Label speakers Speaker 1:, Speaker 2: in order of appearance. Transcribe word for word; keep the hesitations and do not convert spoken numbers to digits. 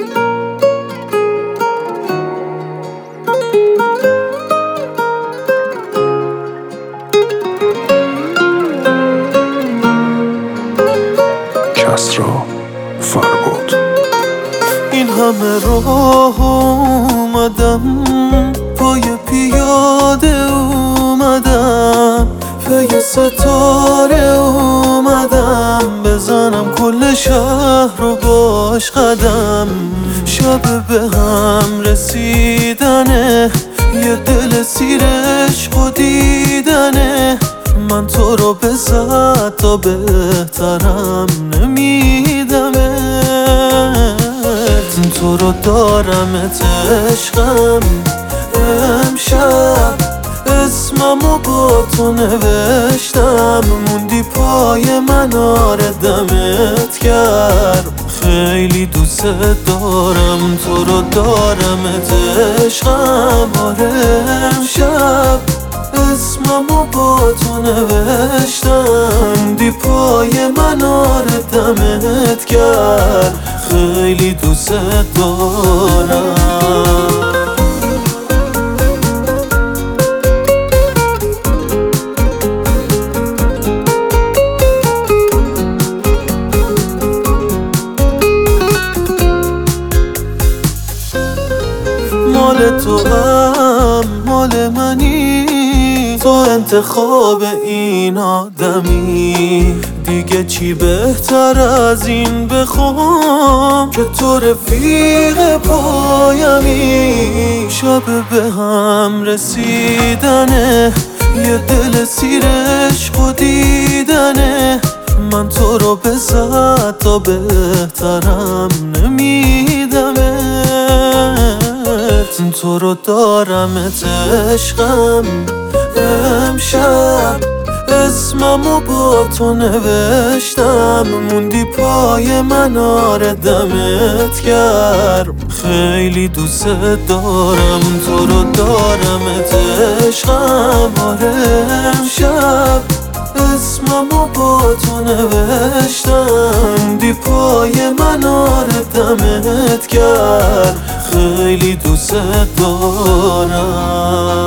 Speaker 1: کسری فرباد.
Speaker 2: این همه راه اومدم، پای پیاده اومدم، پی ستاره اومدم، بزنم کل شهر رو باش قدم. شب به هم رسیدنه، یه دل سیر عشق و دیدنه. من تو رو به صد تا بهترم نمیدمت، تو رو دارمت عشقم. امشب اسممو با تو نوشتم، موندی پای من آره دمت کرد. خیلی دوست دارم تو رو دارمت عشقم. آره امشب اسممو با تو نوشتم، دی پای من آره دمت کرد. خیلی دوست دارم. مال تو هم مال منی، تو انتخاب این آدمی. دیگه چی بهتر از این بخوام که تو رفیق پایمی. شب به هم رسیدنه، یه دل سیر عشق و دیدنه. من تو رو به صد تا بهترم نمیدمت، تو رو دارمت عشقم. امشب اسممو با تو نوشتم، موندی پای من آره دمت کرد. خیلی دوست دارم تو رو دارمت عشقم. آره امشب اسممو با تو نوشتم، دی پای من آره دمت کرد. خیلی دوست دارم.